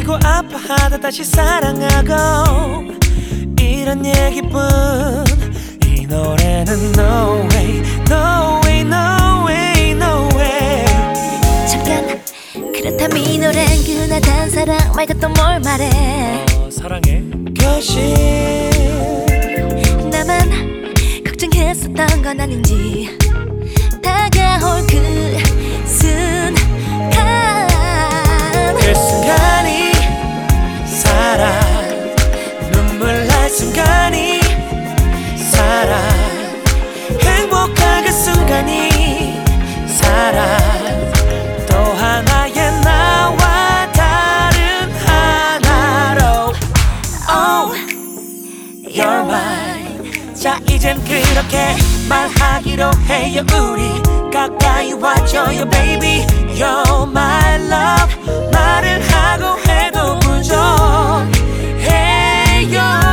그리고 아파하다 다시 사랑하고 이런 얘기뿐. 이 노래는 no way, no way, no way, no way. 잠깐, 그렇다면 이 노래는 그나 단 사랑 말고 또 뭘 말해. 사랑해 교실. 나만 걱정했었던 건 아닌지. 다가올 그 순간, 그 순간이 사랑, 눈물 날 순간이 사랑, 행복한 그 순간이 사랑, 또 하나의 나와 다른 하나로. Oh, you're mine. 자 이젠 그렇게 말하기로 해요. 우리 가까이 와줘요 baby. You're my love. 말을 하고 해도 부족해요.